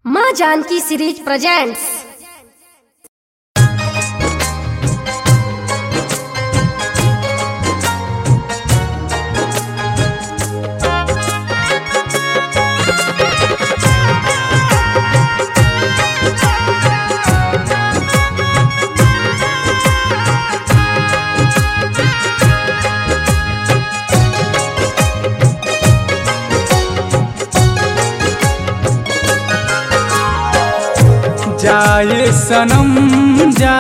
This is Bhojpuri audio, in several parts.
माँ जानकी सीरीज प्रेजेंट्स। जाए सनम जा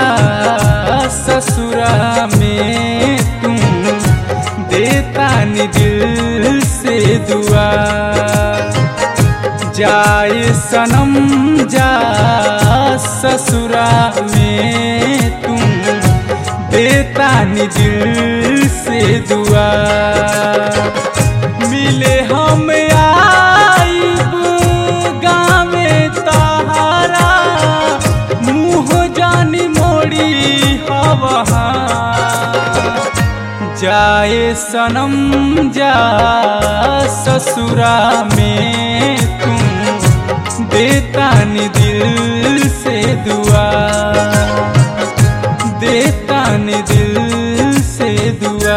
ससुरा में तुम देता नी दिल से दुआ। जाए सनम जा ससुरा में तुम देता नी दिल से दुआ। मिले हम आइब गाँव तहारा जानी मोड़ी हवा। जाए सनम जा ससुरा में तुम देता नी दिल से दुआ। देता नी दिल से दुआ।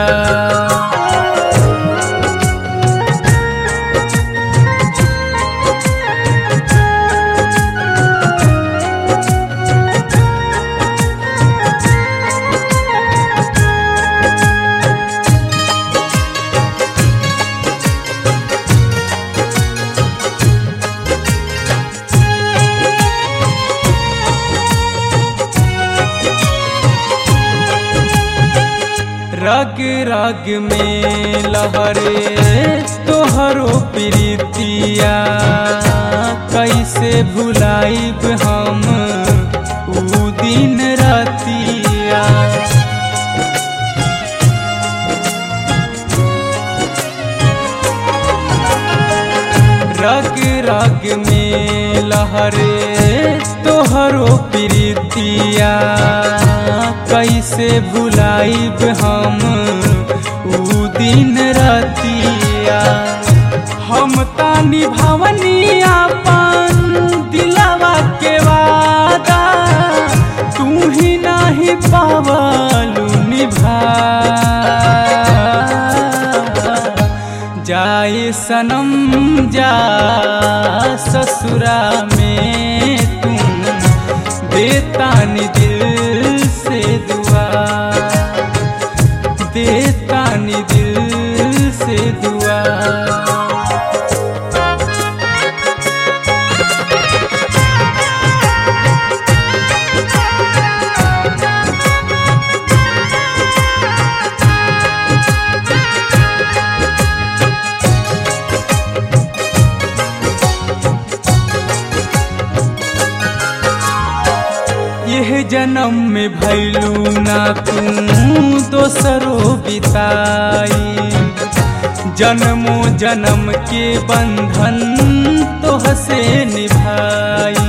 रग रग में लहरे तोहरो प्रीतिया। कैसे भुलाइब हम ऊ दिन रातिया। रग रग में लहरे तोहरो प्रीतिया। कैसे भुलाइब हम ऊ दिन रातिया। हम तानी भवनी आपन दिलवा के वादा। तू ही नहीं पावलू निभा। जाए सनम जा ससुरा में तुम देता नी दिल से दुआ। देता नी दिल से दुआ। यह जन्म में भैलू ना तू दोसरो बिताई। जन्मों जन्म के बंधन तोहसे निभाई।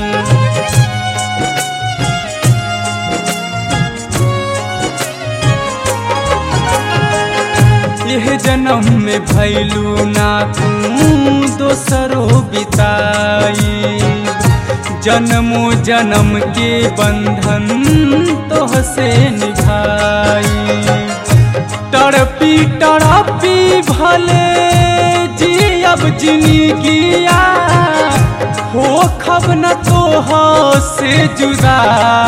यह जन्म में भैलू ना तू दोसरो बिताई। जन्मों जन्म के बंधन तोहसे निभाई। तड़पी तड़पी भले जी अब जिंदगिया। हो खब न तोह से जुदा।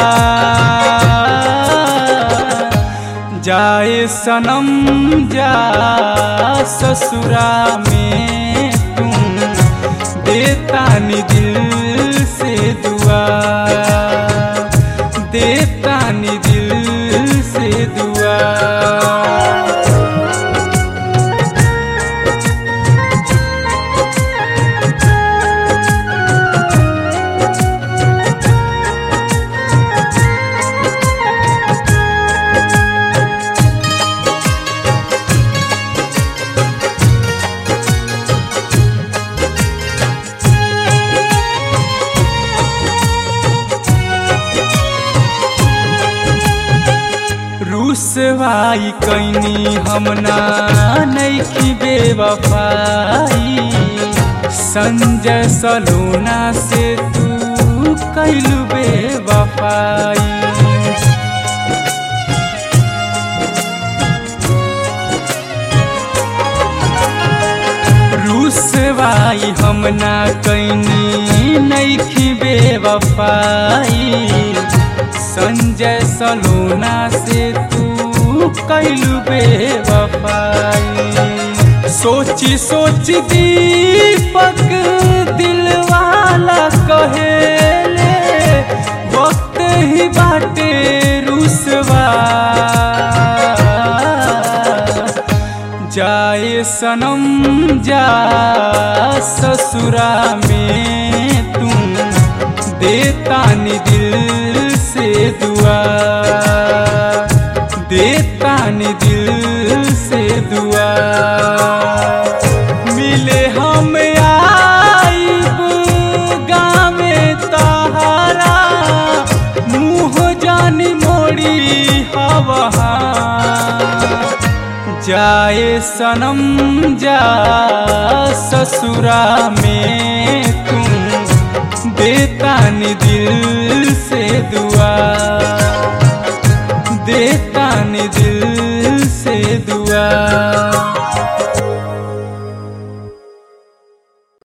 जाए सनम जा ससुरा में तुम देता नी दिल से दुआ। देता नी दिल से दुआ। रुसवाई कैनी हमना नैखी बेवफाई। संजय सलोना से तू कैलू बेवफाई। रुसवाई हम ना कैनी नइखी बेवफाई, संजय सलोना से तू कैलू बेवफाई। सोची सोच दीपक दिलवाला कहेले वक्त ही बाटे रुसवा। जाए सनम जा ससुरा में तुम देता नी दिल से दुआ, देता नी दिल से दुआ। मिले हम आइब गाँव तहारा, मुँह जानी मोड़ी हवा। जाए सनम जा ससुरा में तुम देता नी दिल से दुआ, देता नी दिल से दुआ।